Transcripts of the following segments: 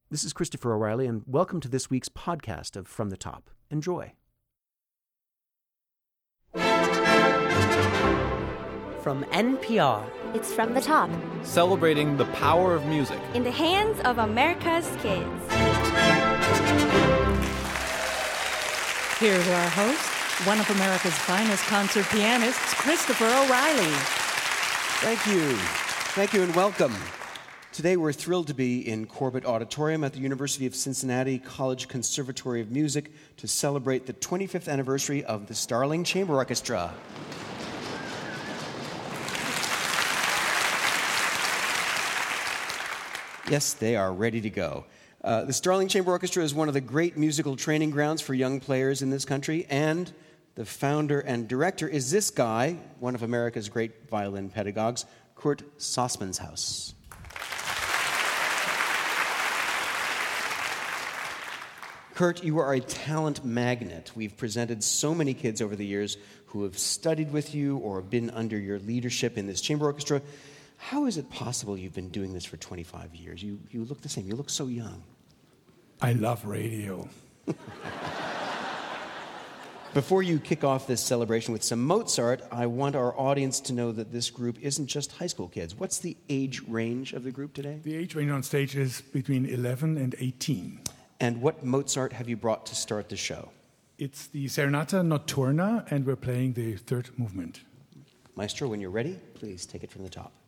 This is Christopher O'Reilly, and welcome to this week's podcast of From the Top. Enjoy. From NPR, it's From the Top, celebrating the power of music in the hands of America's kids. Here's our host, one of America's finest concert pianists, Christopher O'Reilly. Thank you, and welcome. Today we're thrilled to be in Corbett Auditorium at the University of Cincinnati College Conservatory of Music to celebrate the 25th anniversary of the Starling Chamber Orchestra. Yes, they are ready to go. The Starling Chamber Orchestra is one of the great musical training grounds for young players in this country, and the founder and director is this guy, one of America's great violin pedagogues, Kurt Sossmannshaus. Kurt, you are a talent magnet. We've presented so many kids over the years who have studied with you or been under your leadership in this chamber orchestra. How is it possible you've been doing this for 25 years? You look the same. You look so young. I love radio. Before you kick off this celebration with some Mozart, I want our audience to know that this group isn't just high school kids. What's the age range of the group today? The age range on stage is between 11 and 18. And what Mozart have you brought to start the show? It's the Serenata Notturna, and we're playing the third movement. Maestro, when you're ready, please take it from the top.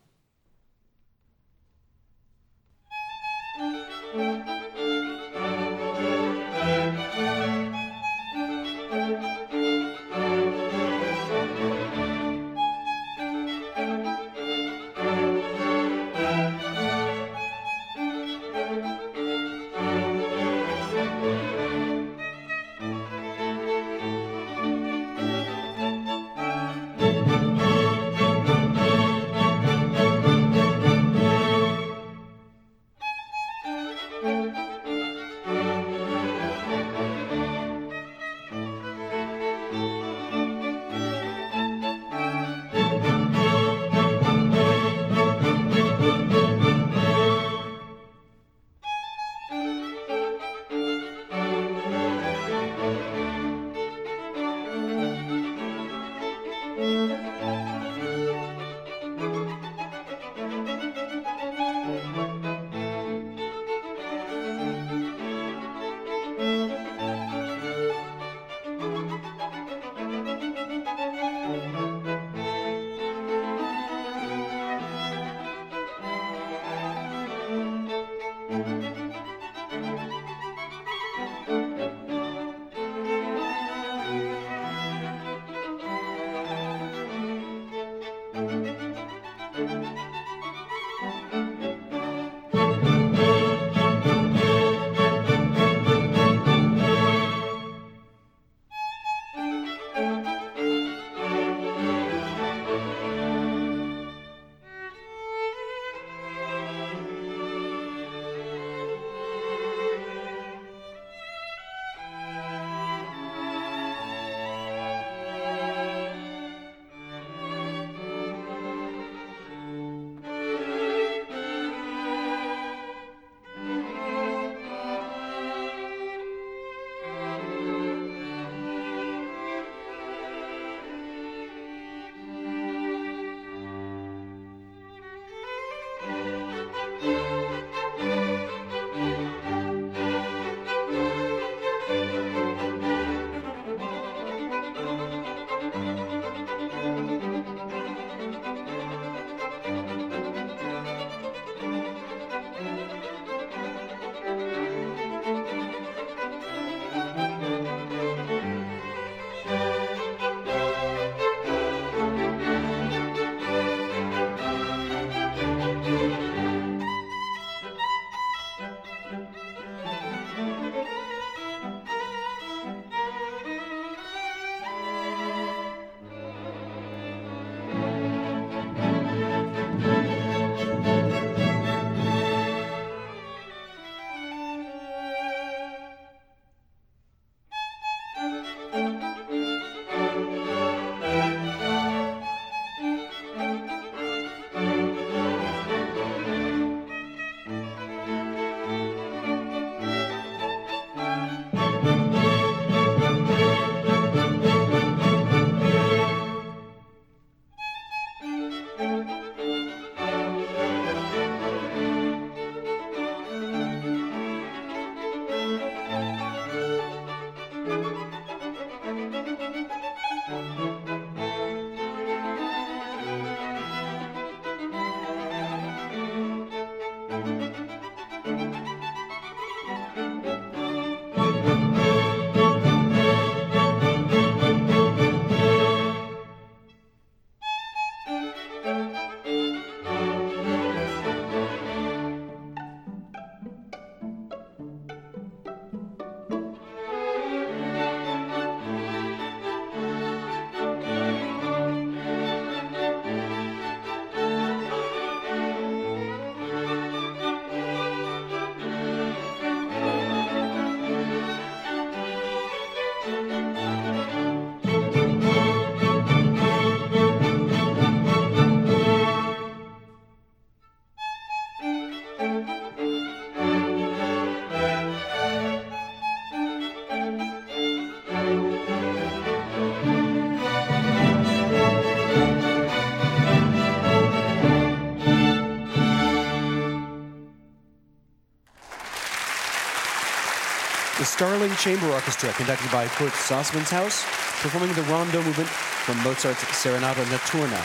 The Starling Chamber Orchestra, conducted by Kurt Sassmannshaus, performing the Rondo movement from Mozart's Serenata Notturna.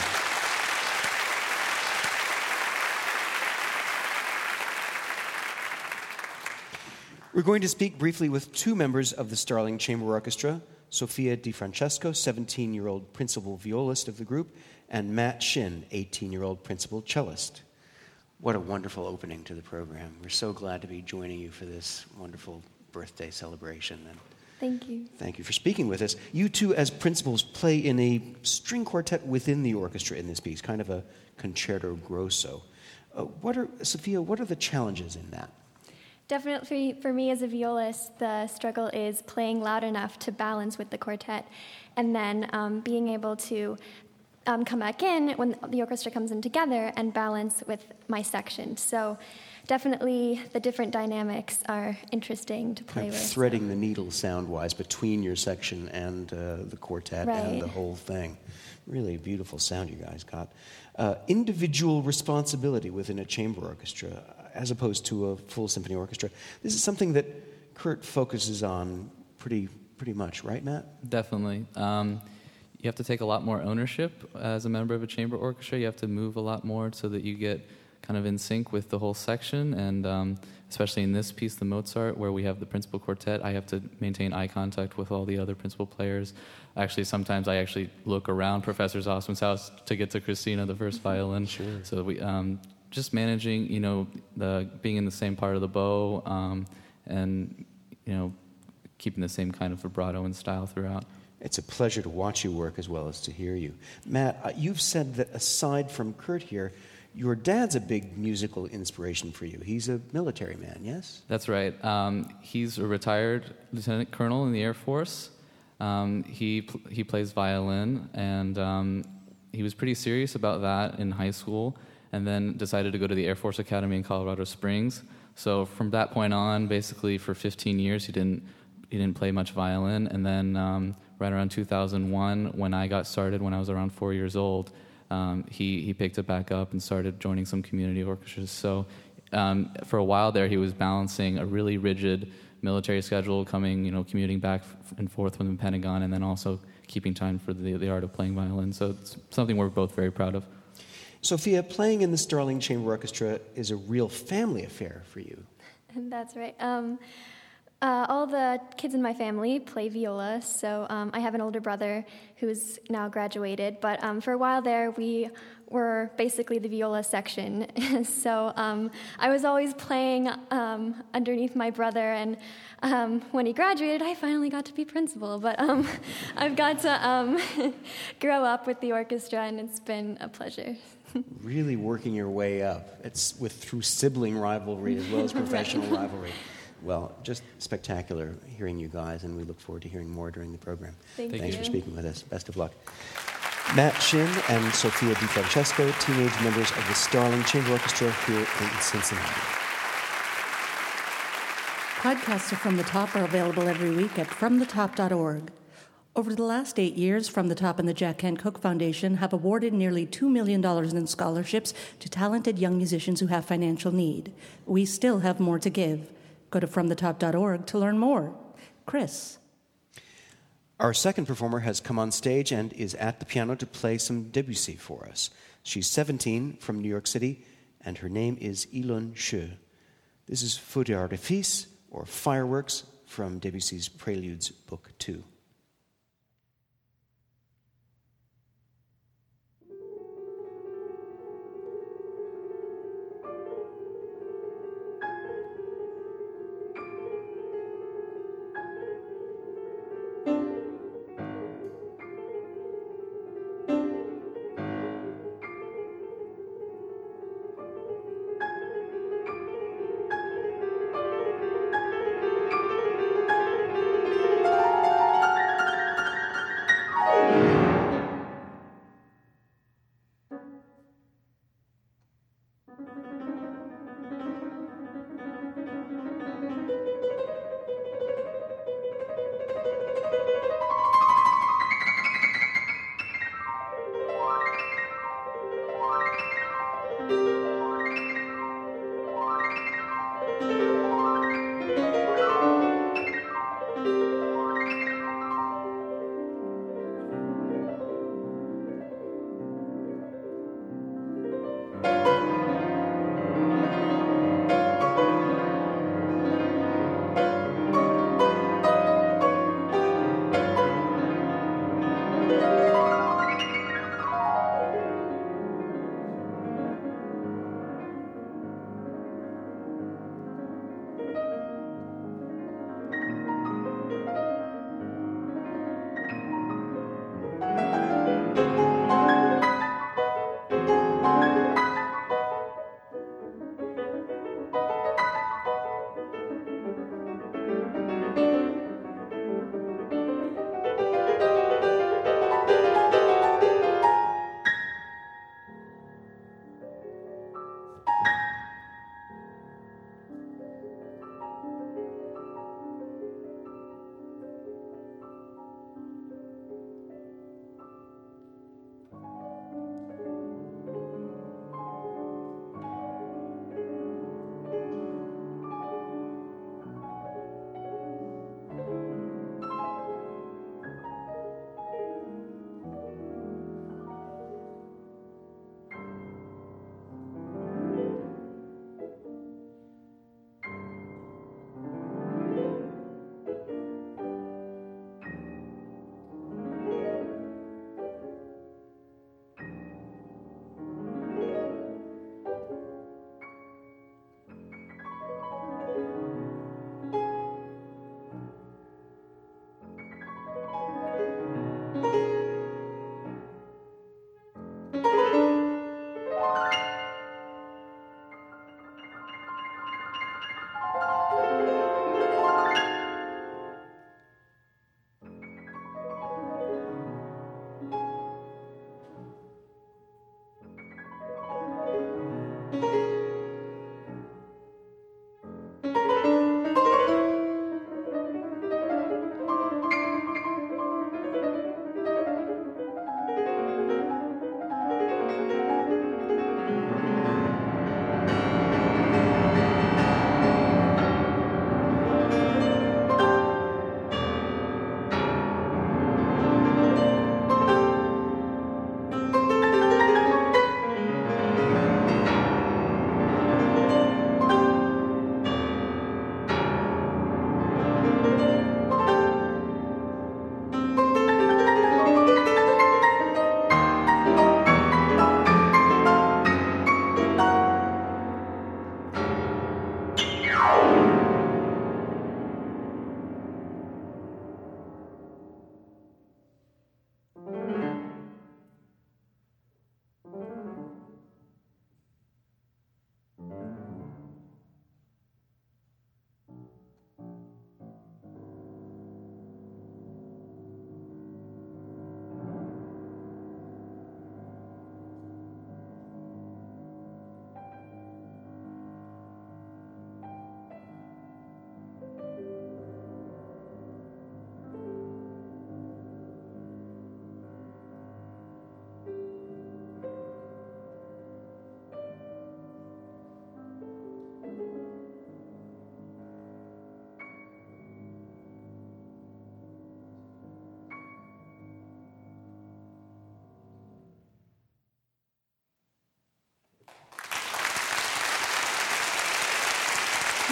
We're going to speak briefly with two members of the Starling Chamber Orchestra, Sofia Di Francesco, 17-year-old principal violist of the group, and Matt Shin, 18-year-old principal cellist. What a wonderful opening to the program. We're so glad to be joining you for this wonderful birthday celebration. And Thank you. thank you for speaking with us. You two, as principals, play in a string quartet within the orchestra in this piece, kind of a concerto grosso. Sophia, what are the challenges in that? Definitely for me as a violist, the struggle is playing loud enough to balance with the quartet, and then being able to come back in when the orchestra comes in together and balance with my section. So definitely the different dynamics are interesting to play Kind of with. threading the needle sound-wise between your section and the quartet and Right. the whole thing. Really beautiful sound you guys got. Individual responsibility within a chamber orchestra as opposed to a full symphony orchestra. This is something that Kurt focuses on pretty much, right, Matt? Definitely. You have to take a lot more ownership as a member of a chamber orchestra. You have to move a lot more so that you get kind of in sync with the whole section. And especially in this piece, the Mozart, where we have the principal quartet, I have to maintain eye contact with all the other principal players. Actually, sometimes I actually look around Professor Zossman's house to get to Christina, the first violin. Sure. So we just managing, the being in the same part of the bow, and keeping the same kind of vibrato and style throughout. It's a pleasure to watch you work as well as to hear you. Matt, you've said that aside from Kurt here, your dad's a big musical inspiration for you. He's a military man, yes? That's right. He's a retired lieutenant colonel in the Air Force. He plays violin, and he was pretty serious about that in high school, and then decided to go to the Air Force Academy in Colorado Springs. So from that point on, basically for 15 years, he didn't play much violin, and then right around 2001, when I got started, when I was around 4 years old, he picked it back up and started joining some community orchestras. So for a while there, he was balancing a really rigid military schedule, commuting back and forth from the Pentagon, and then also keeping time for the art of playing violin. So it's something we're both very proud of. Sophia, playing in the Starling Chamber Orchestra is a real family affair for you. That's right. All the kids in my family play viola, so I have an older brother who's now graduated, but for a while there we were basically the viola section. So I was always playing underneath my brother, and when he graduated, I finally got to be principal, but I've got to grow up with the orchestra, and it's been a pleasure. Really working your way up. It's through sibling rivalry as well as professional rivalry. Well, just spectacular hearing you guys, and we look forward to hearing more during the program. Thank Thanks you. for speaking with us. Best of luck. Matt Shin and Sofia Di Francesco, teenage members of the Starling Chamber Orchestra here in Cincinnati. Podcasts of From the Top are available every week at fromthetop.org. Over the last 8 years, From the Top and the Jack Kent Cooke Foundation have awarded nearly $2 million in scholarships to talented young musicians who have financial need. We still have more to give. Go to fromthetop.org to learn more. Chris. Our second performer has come on stage and is at the piano to play some Debussy for us. She's 17, from New York City, and her name is Ilon Sche. This is Feu d'artifice, or Fireworks, from Debussy's Preludes, Book 2.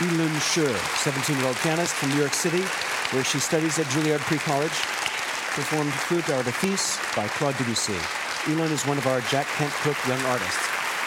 Yilun Shi, 17-year-old pianist from New York City, where she studies at Juilliard Pre-College, performed Flûte d'Artifice by Claude Debussy. Yilun is one of our Jack Kent Cooke young artists.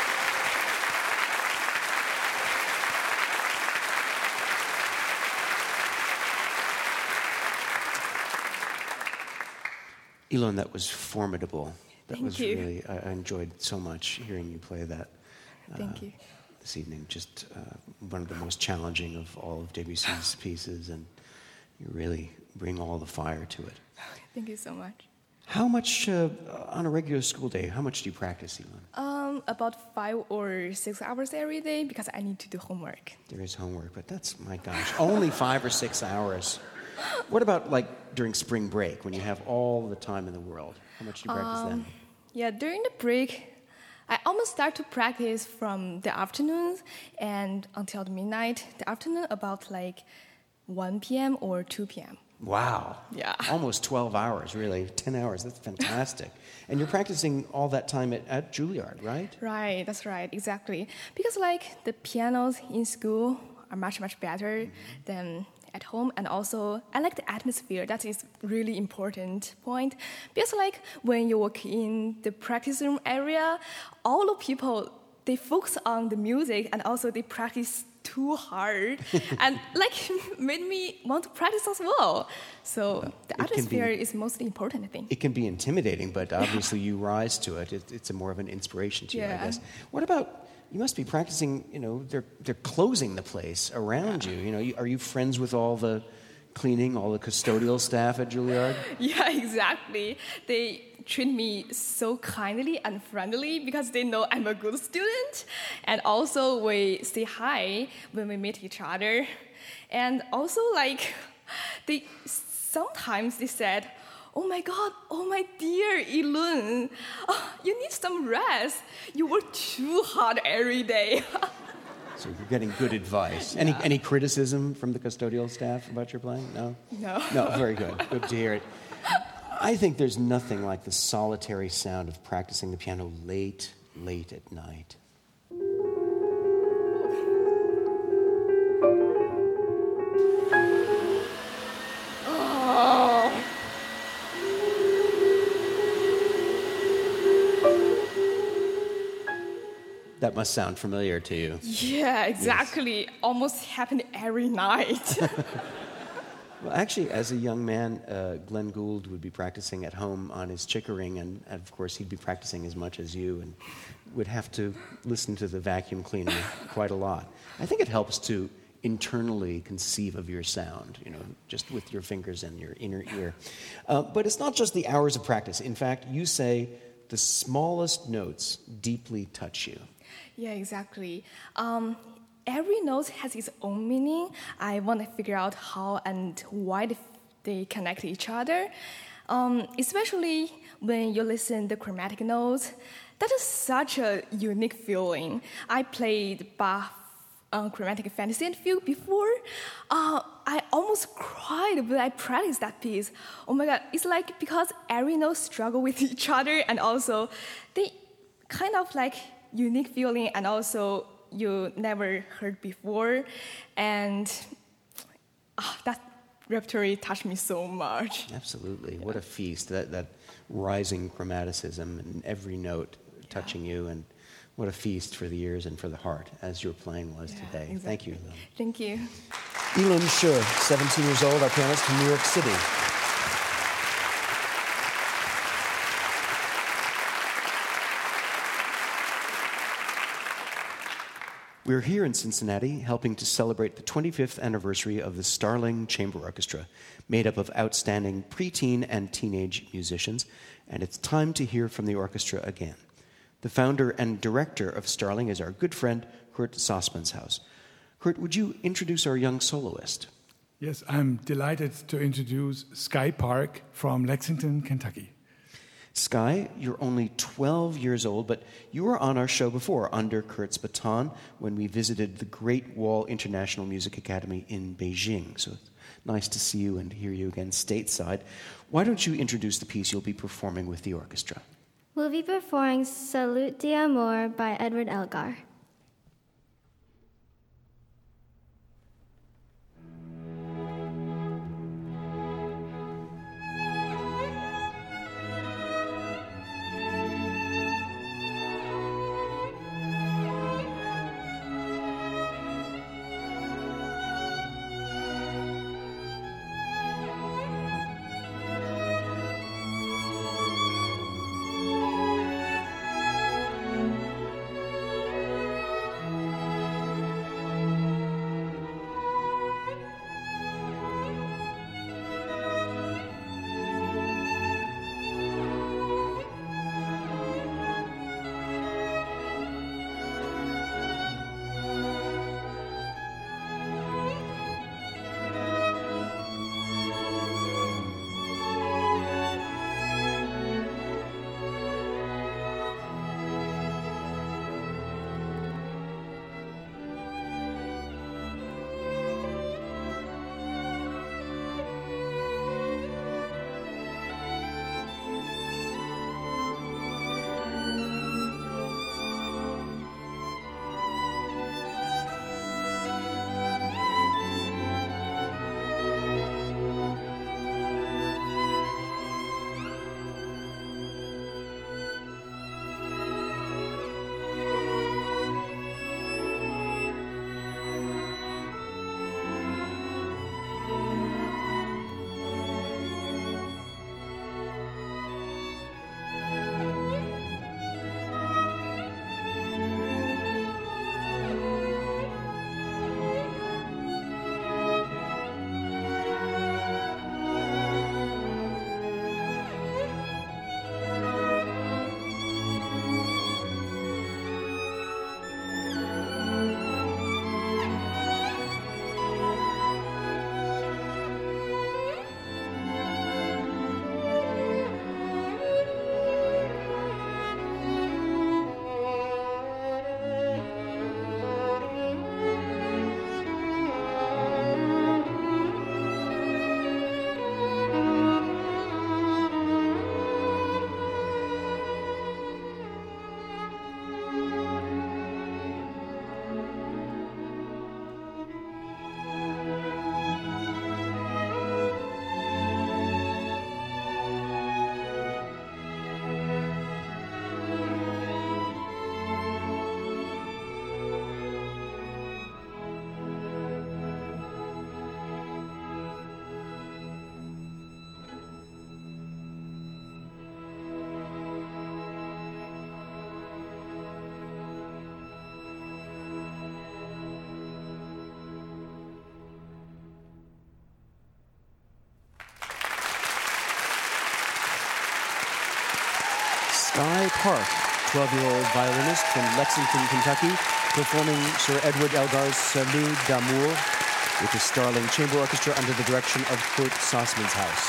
Yilun, that was formidable. That was really, I enjoyed so much hearing you play that. Thank you. This evening, just one of the most challenging of all of Debussy's pieces, and you really bring all the fire to it. Thank you so much. How much, on a regular school day, how much do you practice, Yilun? About 5 or 6 hours every day because I need to do homework. There is homework, but that's, my gosh, only 5 or 6 hours. What about, like, during spring break, when you have all the time in the world? How much do you practice then? Yeah, during the break, I almost start to practice from the afternoon and until the midnight. The afternoon about like 1 p.m. or 2 p.m. Wow. Yeah. Almost 12 hours, really. 10 hours. That's fantastic. And you're practicing all that time at Juilliard, right? Right, that's right, exactly. Because like the pianos in school are much, much better than at home, and also I like the atmosphere. That is really important point. Because like when you walk in the practice room area, all the people, they focus on the music and also they practice too hard and like made me want to practice as well. So the atmosphere is mostly important, I think. It can be intimidating, but obviously you rise to it. It's a more of an inspiration to you, I guess. What about, you must be practicing, you know, they're closing the place around you. You know, are you friends with all the cleaning, all the custodial staff at Juilliard? Yeah, exactly. They treat me so kindly and friendly because they know I'm a good student. And also we say hi when we meet each other. And also like sometimes they said, "Oh my God, oh my dear Yilun, you need some rest. You work too hard every day." So you're getting good advice. Any criticism from the custodial staff about your playing? No? No, very good. Good to hear it. I think there's nothing like the solitary sound of practicing the piano late at night. That must sound familiar to you. Yeah, exactly. Yes. Almost happened every night. Well, actually, as a young man, Glenn Gould would be practicing at home on his Chickering, and of course he'd be practicing as much as you and would have to listen to the vacuum cleaner quite a lot. I think it helps to internally conceive of your sound, you know, just with your fingers and your inner ear. But it's not just the hours of practice. In fact, you say the smallest notes deeply touch you. Yeah, exactly. Every note has its own meaning. I want to figure out how and why they connect to each other. Especially when you listen to chromatic notes. That is such a unique feeling. I played Bach Chromatic Fantasy and Fugue before. I almost cried when I practiced that piece. Oh my God, it's like because every note struggle with each other, and also they kind of like unique feeling, and also you never heard before, and that repertoire touched me so much. Absolutely. What a feast, that rising chromaticism and every note touching you, and what a feast for the ears and for the heart, as your playing was today. Exactly. Thank you. Thank you. Yilun Shi, 17 years old, our pianist from New York City. We're here in Cincinnati helping to celebrate the 25th anniversary of the Starling Chamber Orchestra, made up of outstanding preteen and teenage musicians, and it's time to hear from the orchestra again. The founder and director of Starling is our good friend, Kurt Sassmannshaus. Kurt, would you introduce our young soloist? Yes, I'm delighted to introduce Sky Park from Lexington, Kentucky. Sky, you're only 12 years old, but you were on our show before under Kurt's baton when we visited the Great Wall International Music Academy in Beijing. So it's nice to see you and hear you again stateside. Why don't you introduce the piece you'll be performing with the orchestra? We'll be performing Salute d'Amour by Edward Elgar. Sky Park, 12-year-old violinist from Lexington, Kentucky, performing Sir Edward Elgar's Salut d'Amour with the Starling Chamber Orchestra under the direction of Kurt Sassmannshaus.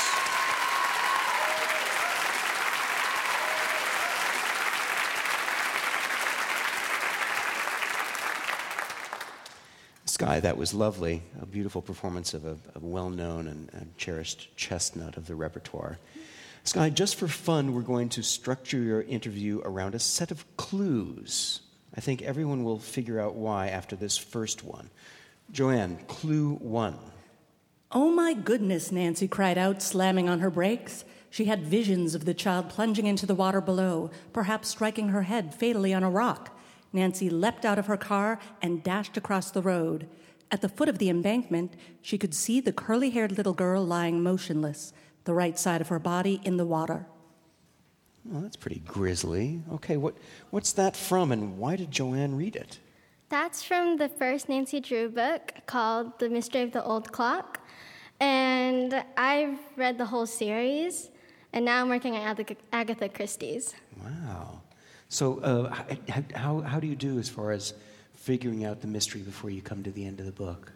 Sky, that was lovely. A beautiful performance of a well-known and cherished chestnut of the repertoire. Sky, just for fun, we're going to structure your interview around a set of clues. I think everyone will figure out why after this first one. Joanne, clue 1. Oh my goodness, Nancy cried out, slamming on her brakes. She had visions of the child plunging into the water below, perhaps striking her head fatally on a rock. Nancy leapt out of her car and dashed across the road. At the foot of the embankment, she could see the curly-haired little girl lying motionless, the right side of her body in the water. Well, that's pretty grisly. Okay, what's that from, and why did Joanne read it? That's from the first Nancy Drew book called The Mystery of the Old Clock. And I've read the whole series, and now I'm working on Agatha Christie's. Wow. So how do you do as far as figuring out the mystery before you come to the end of the book?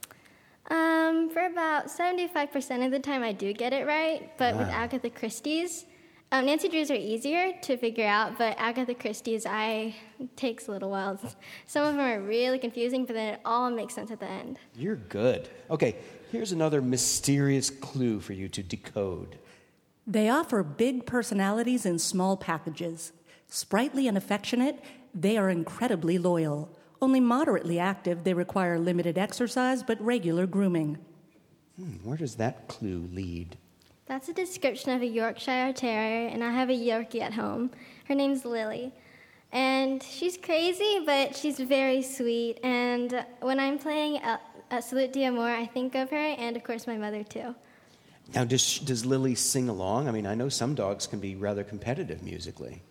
For about 75% of the time I do get it right, but with Agatha Christie's, Nancy Drew's are easier to figure out, but Agatha Christie's takes a little while. Some of them are really confusing, but then it all makes sense at the end. You're good. Okay, here's another mysterious clue for you to decode. They offer big personalities in small packages. Sprightly and affectionate, they are incredibly loyal. Only moderately active, they require limited exercise but regular grooming. Where does that clue lead? That's a description of a Yorkshire Terrier, and I have a Yorkie at home. Her name's Lily. And she's crazy, but she's very sweet. And when I'm playing Salut d'Amour, I think of her, and of course my mother too. Now, does Lily sing along? I mean, I know some dogs can be rather competitive musically.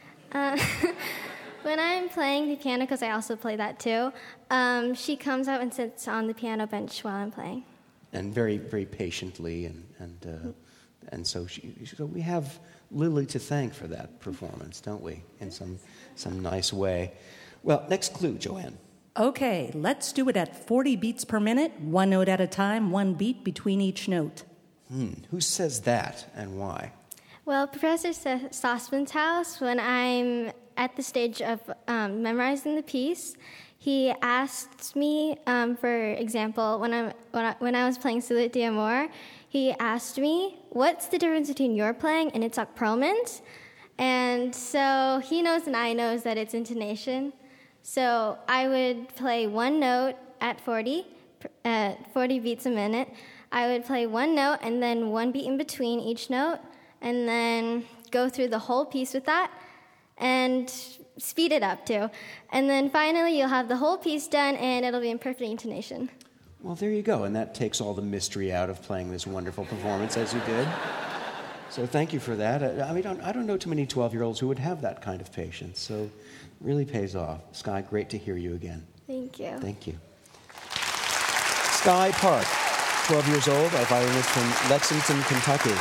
When I'm playing the piano, because I also play that too, she comes out and sits on the piano bench while I'm playing. And very, very patiently, and so we have Lily to thank for that performance, don't we? In some nice way. Well, next clue, Joanne. Okay, let's do it at 40 beats per minute, one note at a time, one beat between each note. Who says that and why? Well, Professor Sassmannshaus, when I'm at the stage of memorizing the piece, he asked me, for example, when I was playing Salut d'Amour, he asked me, what's the difference between your playing and Itzhak Perlman's? And so he knows and I knows that it's intonation. So I would play one note at 40 beats a minute. I would play one note and then one beat in between each note, and then go through the whole piece with that, and speed it up too. And then finally you'll have the whole piece done and it'll be in perfect intonation. Well, there you go, and that takes all the mystery out of playing this wonderful performance as you did. So thank you for that. I don't know too many 12-year-olds who would have that kind of patience, so it really pays off. Sky, great to hear you again. Thank you. Thank you. Sky Park, 12 years old, a violinist from Lexington, Kentucky.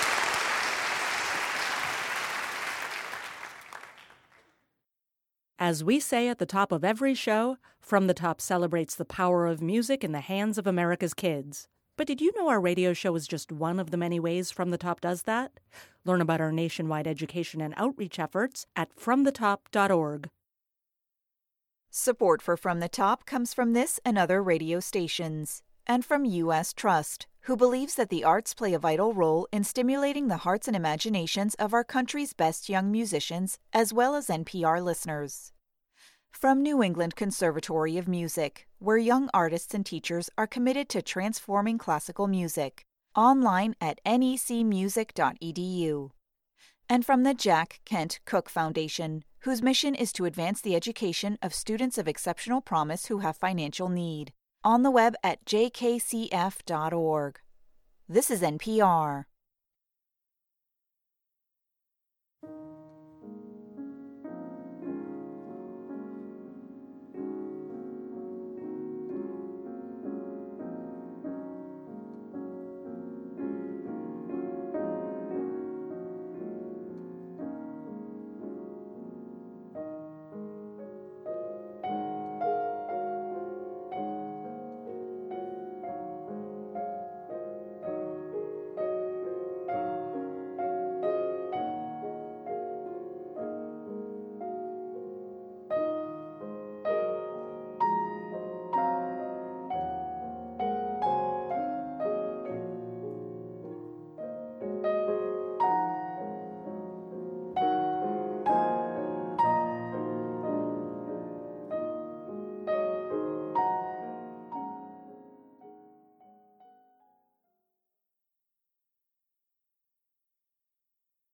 As we say at the top of every show, From the Top celebrates the power of music in the hands of America's kids. But did you know our radio show is just one of the many ways From the Top does that? Learn about our nationwide education and outreach efforts at fromthetop.org. Support for From the Top comes from this and other radio stations, and from U.S. Trust, who believes that the arts play a vital role in stimulating the hearts and imaginations of our country's best young musicians, as well as NPR listeners. From New England Conservatory of Music, where young artists and teachers are committed to transforming classical music, online at necmusic.edu. And from the Jack Kent Cooke Foundation, whose mission is to advance the education of students of exceptional promise who have financial need, on the web at jkcf.org. This is NPR.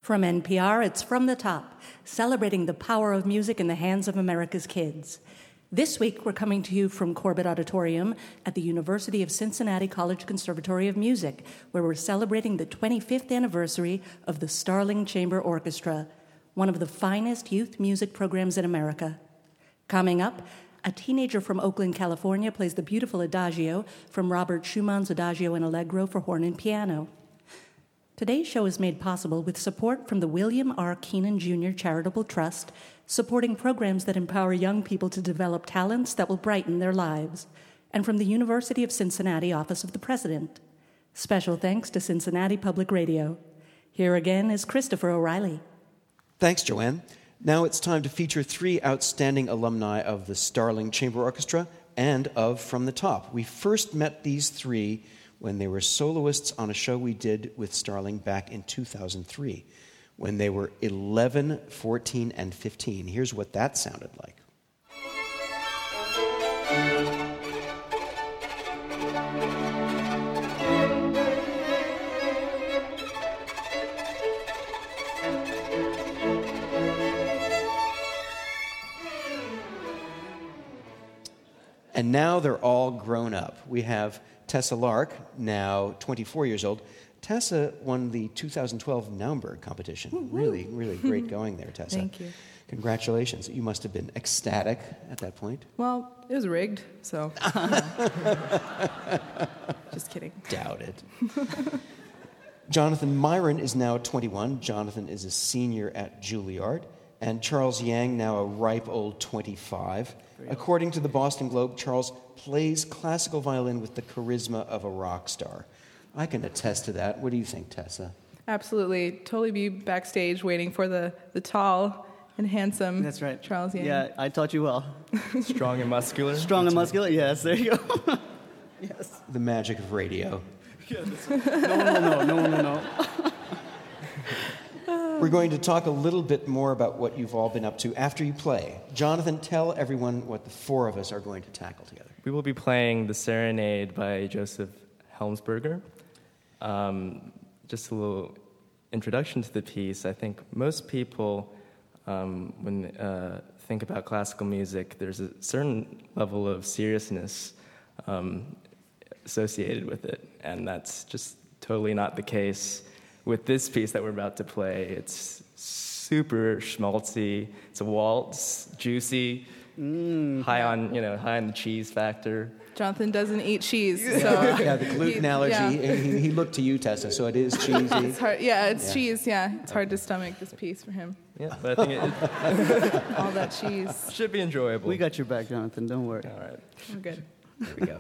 From NPR, it's From the Top, celebrating the power of music in the hands of America's kids. This week, we're coming to you from Corbett Auditorium at the University of Cincinnati College Conservatory of Music, where we're celebrating the 25th anniversary of the Starling Chamber Orchestra, one of the finest youth music programs in America. Coming up, a teenager from Oakland, California plays the beautiful Adagio from Robert Schumann's Adagio and Allegro for horn and piano. Today's show is made possible with support from the William R. Keenan Jr. Charitable Trust, supporting programs that empower young people to develop talents that will brighten their lives, and from the University of Cincinnati Office of the President. Special thanks to Cincinnati Public Radio. Here again is Christopher O'Reilly. Thanks, Joanne. Now it's time to feature three outstanding alumni of the Starling Chamber Orchestra and of From the Top. We first met these three when they were soloists on a show we did with Starling back in 2003, when they were 11, 14, and 15. Here's what that sounded like. And now they're all grown up. We have Tessa Lark, now 24 years old. Tessa won the 2012 Naumburg competition. Woo-hoo. Really, really great going there, Tessa. Thank you. Congratulations. You must have been ecstatic at that point. Well, it was rigged, so. Just kidding. Doubt it. Jonathan Myron is now 21. Jonathan is a senior at Juilliard. And Charles Yang, now a ripe old 25. According to the Boston Globe, Charles plays classical violin with the charisma of a rock star. I can attest to that. What do you think, Tessa? Absolutely. Totally be backstage waiting for the tall and handsome That's right. Charles Yang. Yeah, I taught you well. Strong and muscular. Strong and muscular, yes, there you go. Yes. The magic of radio. No one will know. We're going to talk a little bit more about what you've all been up to after you play. Jonathan, tell everyone what the four of us are going to tackle together. We will be playing The Serenade by Joseph Helmsberger. Just a little introduction to the piece. I think most people, when think about classical music, there's a certain level of seriousness associated with it, and that's just totally not the case with this piece that we're about to play. It's super schmaltzy. It's a waltz, juicy, high on the cheese factor. Jonathan doesn't eat cheese. Yeah, so yeah, the gluten allergy. Yeah. He looked to you, Tessa, so it is cheesy. It's hard. Yeah, it's cheese. Yeah, it's hard to stomach this piece for him. Yeah, but I think all that cheese should be enjoyable. We got your back, Jonathan. Don't worry. All right, we're good. Here we go.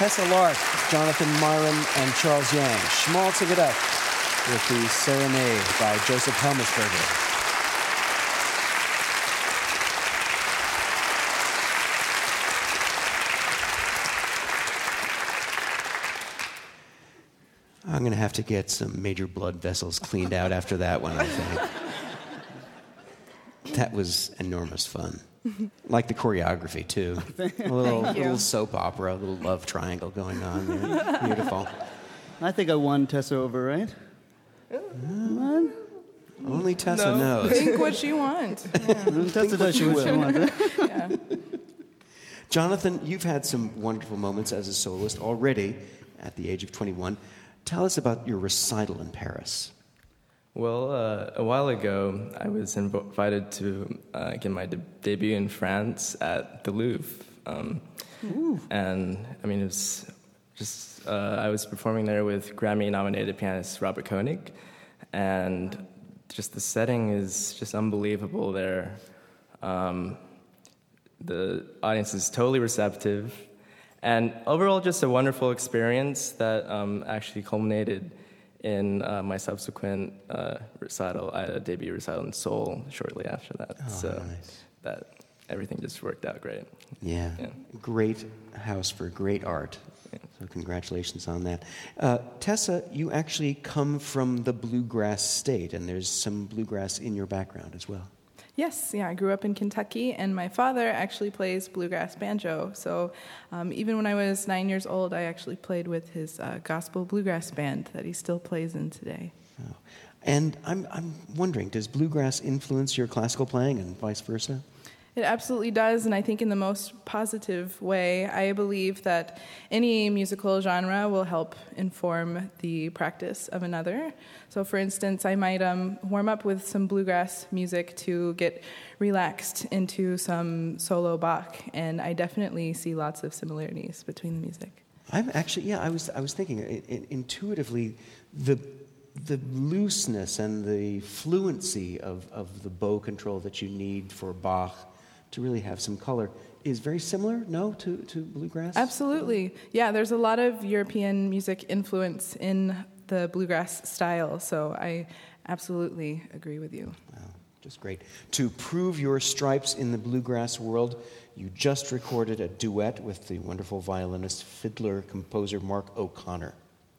Tessa Lark, Jonathan Myron, and Charles Yang. Schmaltzing it up with the Serenade by Joseph Helmesberger. I'm going to have to get some major blood vessels cleaned out after that one, I think. That was enormous fun. Like the choreography, too. A little soap opera, a little love triangle going on there. Beautiful. I think I won Tessa over, right? What? Only Tessa knows. Think what you want. Yeah. Tessa does what she wants. Yeah. Jonathan, you've had some wonderful moments as a soloist already at the age of 21. Tell us about your recital in Paris. Well, a while ago, I was invited to get my debut in France at the Louvre. And, I mean, it was just, I was performing there with Grammy-nominated pianist Robert Koenig, and just the setting is just unbelievable there. The audience is totally receptive, and overall just a wonderful experience that actually culminated in my subsequent recital. I had a debut recital in Seoul shortly after that. Nice. That everything just worked out great. Yeah. Great house for great art. Yeah. So congratulations on that. Tessa, you actually come from the bluegrass state, and there's some bluegrass in your background as well. Yes, I grew up in Kentucky, and my father actually plays bluegrass banjo. So even when I was 9 years old, I actually played with his gospel bluegrass band that he still plays in today. Oh. And I'm wondering, does bluegrass influence your classical playing and vice versa? It absolutely does, and I think in the most positive way. I believe that any musical genre will help inform the practice of another. So, for instance, I might warm up with some bluegrass music to get relaxed into some solo Bach, and I definitely see lots of similarities between the music. I'm actually, I was thinking intuitively the looseness and the fluency of the bow control that you need for Bach to really have some color is very similar, no, to bluegrass? Absolutely. Yeah, there's a lot of European music influence in the bluegrass style, so I absolutely agree with you. Wow, just great. To prove your stripes in the bluegrass world, you just recorded a duet with the wonderful violinist, fiddler, composer Mark O'Connor.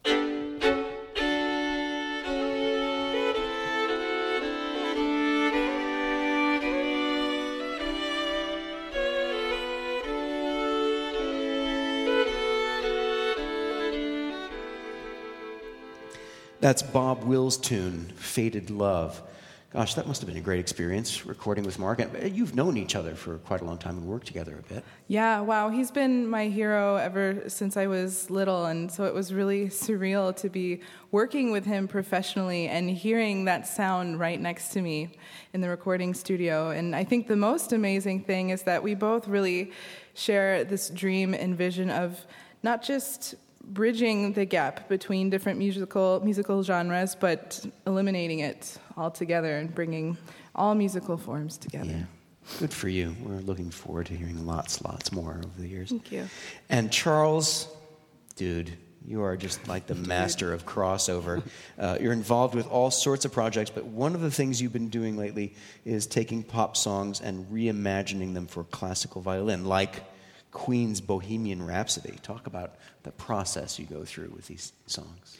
That's Bob Wills' tune, Faded Love. Gosh, that must have been a great experience, recording with Mark. You've known each other for quite a long time and worked together a bit. Yeah, wow. He's been my hero ever since I was little, and so it was really surreal to be working with him professionally and hearing that sound right next to me in the recording studio. And I think the most amazing thing is that we both really share this dream and vision of not just bridging the gap between different musical genres, but eliminating it altogether and bringing all musical forms together. Yeah. Good for you. We're looking forward to hearing lots more over the years. Thank you. And Charles, dude, you are just like the master of crossover. You're involved with all sorts of projects, but one of the things you've been doing lately is taking pop songs and reimagining them for classical violin, like Queen's Bohemian Rhapsody. Talk about the process you go through with these songs.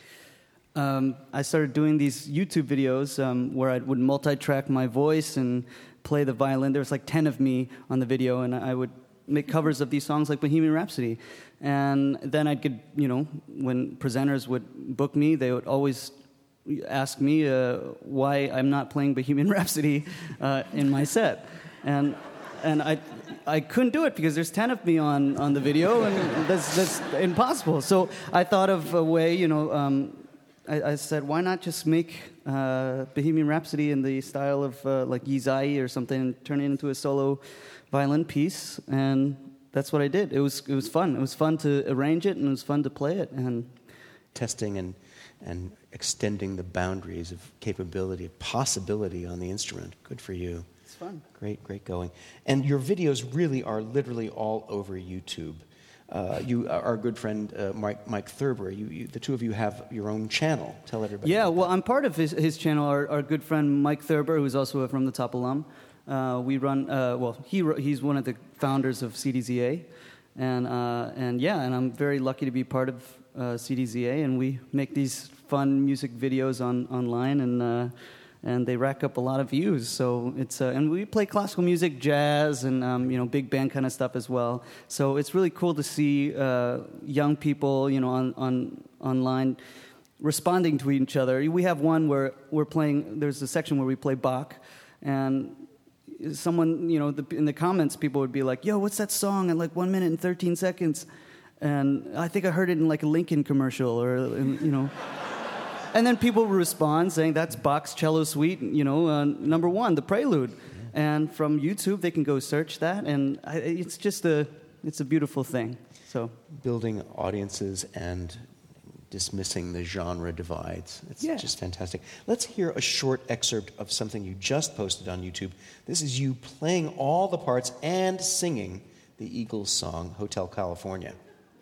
I started doing these YouTube videos where I would multi-track my voice and play the violin. There was like 10 of me on the video, and I would make covers of these songs like Bohemian Rhapsody. And then I'd get, when presenters would book me, they would always ask me why I'm not playing Bohemian Rhapsody in my set. And I couldn't do it because there's 10 of me on the video, and that's impossible. So I thought of a way, I said, why not just make Bohemian Rhapsody in the style of like Yizai or something, and turn it into a solo violin piece, and that's what I did. It was fun. It was fun to arrange it, and it was fun to play it. And testing and extending the boundaries of capability, of possibility on the instrument. Good for you. It's fun. Great going. And your videos really are literally all over YouTube. our good friend Mike Thurber. The two of you have your own channel. Tell everybody. Yeah, well, I'm part of his channel. Our good friend Mike Thurber, who's also a From the Top alum. We run. He's one of the founders of CDZA, and I'm very lucky to be part of CDZA, and we make these fun music videos online, and they rack up a lot of views. So it's and we play classical music, jazz, and big band kind of stuff as well. So it's really cool to see young people, online responding to each other. We have one where we're playing. There's a section where we play Bach, and someone, in the comments, people would be like, "Yo, what's that song?" at like 1 minute and 13 seconds. And I think I heard it in like a Lincoln commercial, or And then people respond saying that's Bach's Cello Suite, number 1, the Prelude. And from YouTube, they can go search that, and it's just it's a beautiful thing. So building audiences and dismissing the genre divides. It's just fantastic. Let's hear a short excerpt of something you just posted on YouTube. This is you playing all the parts and singing the Eagles song, Hotel California.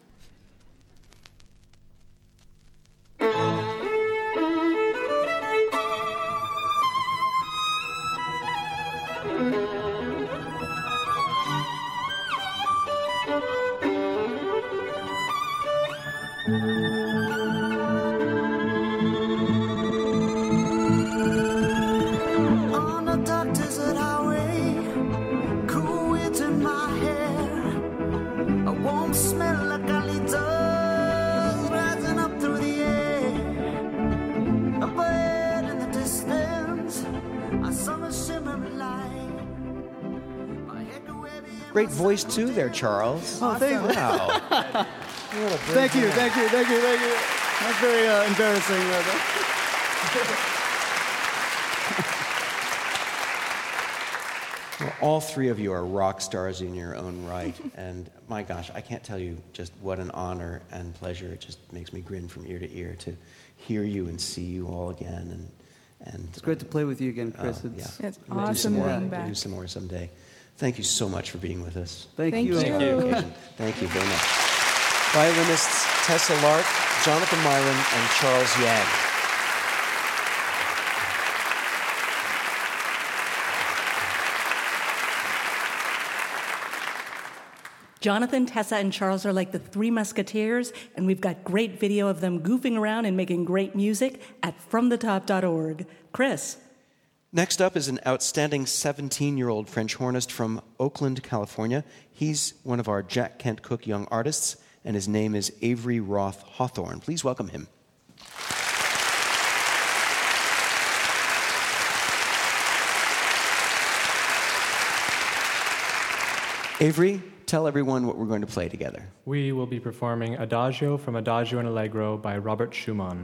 On a dark desert highway, cool wind in my hair, a warm smell like calitos rising up through the air. Up ahead in the distance, I saw a shimmering light. Great voice too there, Charles. Oh, thank you. Wow. Thank you. That's very embarrassing. Well, all three of you are rock stars in your own right, and my gosh, I can't tell you just what an honor and pleasure. It just makes me grin from ear to ear to hear you and see you all again. And it's great to play with you again, Chris. It's awesome being back. We'll do some more someday. Thank you so much for being with us. Thank you. Thank you very much. Violinists Tessa Lark, Jonathan Myron, and Charles Yang. Jonathan, Tessa, and Charles are like the Three Musketeers, and we've got great video of them goofing around and making great music at fromthetop.org. Chris. Next up is an outstanding 17-year-old French hornist from Oakland, California. He's one of our Jack Kent Cooke Young Artists, and his name is Avery Roth Hawthorne. Please welcome him. Avery, tell everyone what we're going to play together. We will be performing Adagio from Adagio and Allegro by Robert Schumann.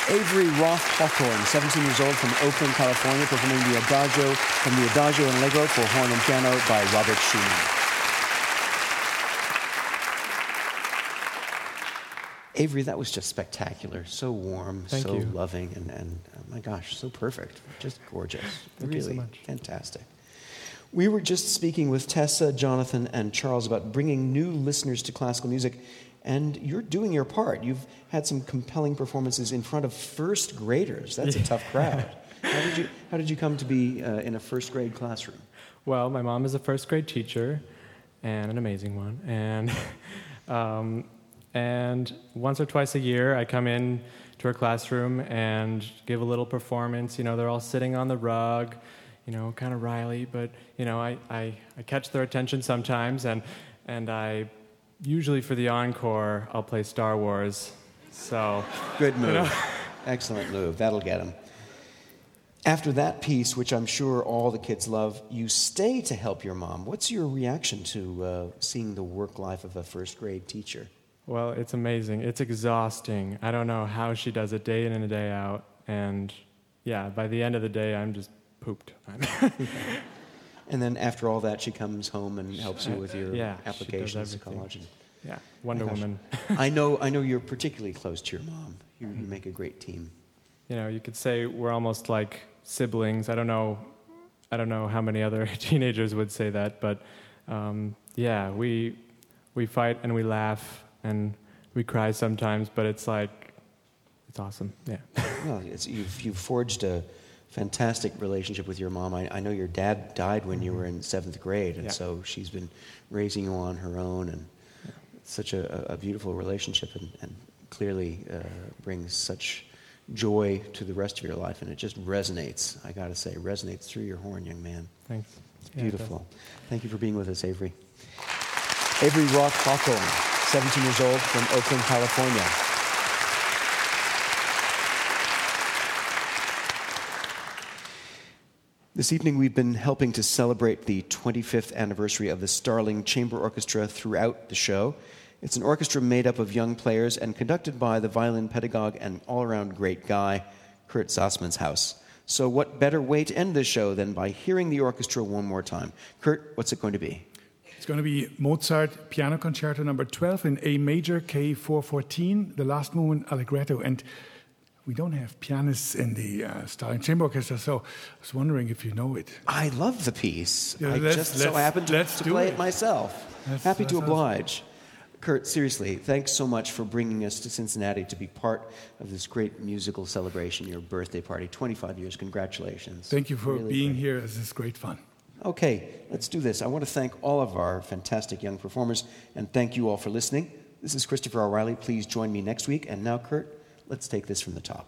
Avery Roth Hawthorne, 17 years old, from Oakland, California, performing the Adagio from the Adagio and Allegro for horn and piano by Robert Schumann. Avery, that was just spectacular. So warm, Thank so you. loving, and oh my gosh, so perfect. Just gorgeous. Thank really you so much. fantastic. We were just speaking with Tessa, Jonathan, and Charles about bringing new listeners to classical music, and you're doing your part. You've had some compelling performances in front of first graders. That's a tough crowd. How did you come to be in a first grade classroom? Well, my mom is a first grade teacher, and an amazing one. And once or twice a year, I come in to her classroom and give a little performance. You know, they're all sitting on the rug, you know, kind of Riley, but, you know, I catch their attention sometimes, and I usually for the encore, I'll play Star Wars. So good move. You know. Excellent move. That'll get them. After that piece, which I'm sure all the kids love, you stay to help your mom. What's your reaction to seeing the work life of a first grade teacher? Well, it's amazing. It's exhausting. I don't know how she does it day in and day out. And yeah, by the end of the day, I'm just pooped. And then after all that, she comes home and helps you with your applications to college. Yeah, Wonder Woman. I know you're particularly close to your mom. You make a great team. You know, you could say we're almost like siblings. I don't know how many other teenagers would say that, but yeah, we fight and we laugh and we cry sometimes, but it's like, it's awesome. Yeah. Well, you've forged a fantastic relationship with your mom. I know your dad died when you were in 7th grade, and so she's been raising you on her own, and such a beautiful relationship, and clearly brings such joy to the rest of your life, and it just resonates, I gotta say, resonates through your horn, young man. Thanks. It's beautiful. Thank you for being with us, Avery. Avery Roth Hawthorne, 17 years old, from Oakland, California. This evening we've been helping to celebrate the 25th anniversary of the Starling Chamber Orchestra throughout the show. It's an orchestra made up of young players and conducted by the violin pedagogue and all-around great guy, Kurt Sassmannshaus. So what better way to end this show than by hearing the orchestra one more time? Kurt, what's it going to be? It's going to be Mozart Piano Concerto number 12 in A major, K414, the last movement Allegretto. And we don't have pianists in the Starling Chamber Orchestra, so I was wondering if you know it. I love the piece. Yeah, I just so happened to play it myself. Happy to oblige. Kurt, seriously, thanks so much for bringing us to Cincinnati to be part of this great musical celebration, your birthday party. 25 years, congratulations. Thank you for being here. This is great fun. Okay, let's do this. I want to thank all of our fantastic young performers, and thank you all for listening. This is Christopher O'Reilly. Please join me next week. And now, Kurt, let's take this from the top.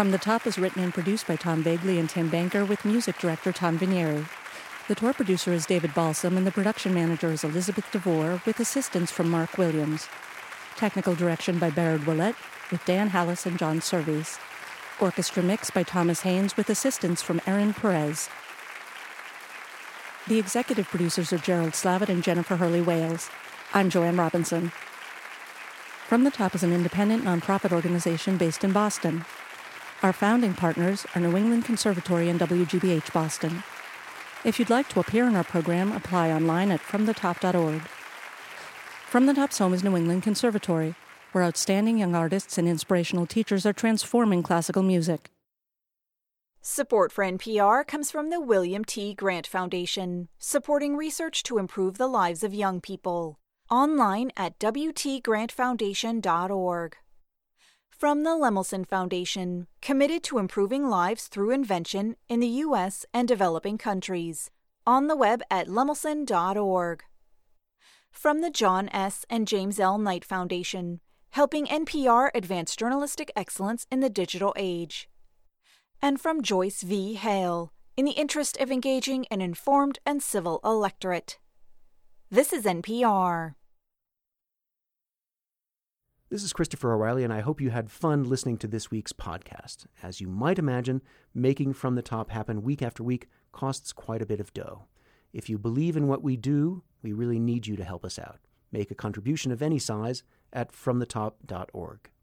From the Top is written and produced by Tom Vagley and Tim Banker with music director Tom Vinieri. The tour producer is David Balsam and the production manager is Elizabeth DeVore with assistance from Mark Williams. Technical direction by Barrett Willett with Dan Hallis and John Servies. Orchestra mix by Thomas Haynes with assistance from Erin Perez. The executive producers are Gerald Slavitt and Jennifer Hurley-Wales. I'm Joanne Robinson. From the Top is an independent nonprofit organization based in Boston. Our founding partners are New England Conservatory and WGBH Boston. If you'd like to appear in our program, apply online at fromthetop.org. From the Top's home is New England Conservatory, where outstanding young artists and inspirational teachers are transforming classical music. Support for NPR comes from the William T. Grant Foundation, supporting research to improve the lives of young people. Online at wtgrantfoundation.org. From the Lemelson Foundation, committed to improving lives through invention in the U.S. and developing countries. On the web at lemelson.org. From the John S. and James L. Knight Foundation, helping NPR advance journalistic excellence in the digital age. And from Joyce V. Hale, in the interest of engaging an informed and civil electorate. This is NPR. This is Christopher O'Reilly, and I hope you had fun listening to this week's podcast. As you might imagine, making From the Top happen week after week costs quite a bit of dough. If you believe in what we do, we really need you to help us out. Make a contribution of any size at fromthetop.org.